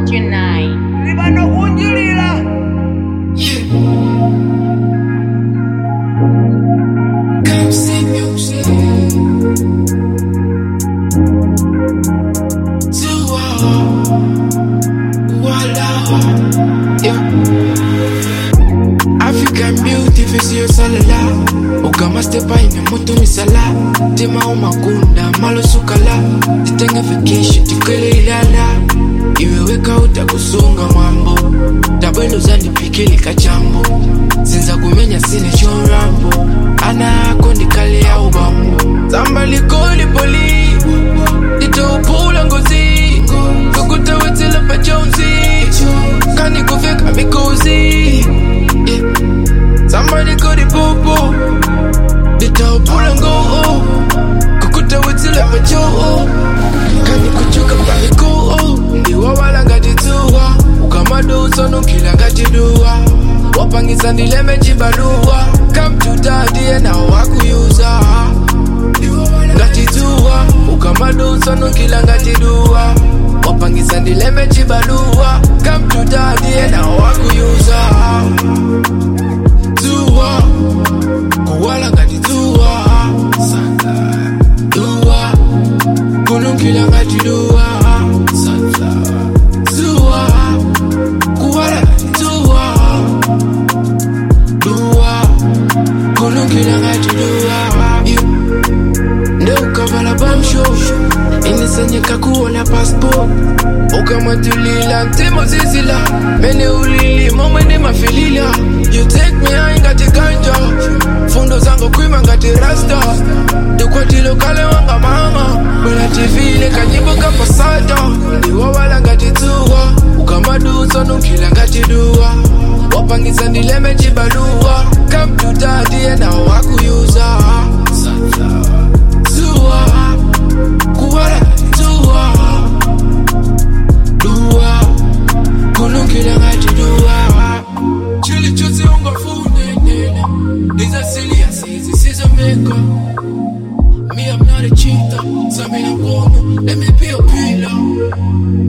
Junai. Libano kunjilila. Come see music. African beauty visio salala Ukama stepa ime moto misala Tema umakunda malo sukala Titenga fikisho tikele ilala Iweweka utakusunga mambo Tabwendo zandi pikili kachambo Sinza kumenya sine chorambo Ana ako ndikale ya ubambo Zamba likoli poli Dito upula ngozi Kukuta wetila pa jonzi Kani kufeka mikozi Somebody go the popo The top pull and go Kukuta wetila pa jo Kani kuchuka pa miko Ndiwa wala ngati tuwa Ukamado usono kila ngati duwa Wapangisa ndileme jibalua Come to daddy na wakuyuza Ngati tuwa Ukamado usono kila ngati duwa Wapangisa ndileme jibalua Come to daddy na wakuyuza Tuwa Kuwala ngati tuwa Tuwa Kununkila ngati duwa Tuwa Kuwala ngati tuwa Tuwa Kununkila ngati duwa Nde ukavala bamsho Inisanyeka kuona passport Ukamatulila ntemo zizila Mene ulili momwene mafilila You take me high ngati ganja Fundo zango kwima ngati rasta Dukwati lokale wanga mama Wela TV ile kanyibo kapasada Ndiwa wala ngati tuwa Ukamadu usono kila ngati duwa Wapangisa ndileme jibalua Come to daddy na wakuyuza Tuwa Kuwala tuwa Duwa Kununkila ngati duwa Chili chuzi unga fune nene These are silly asses, this is a maker Me I'm not a cheater, so I'm in a woman Let me be a pillar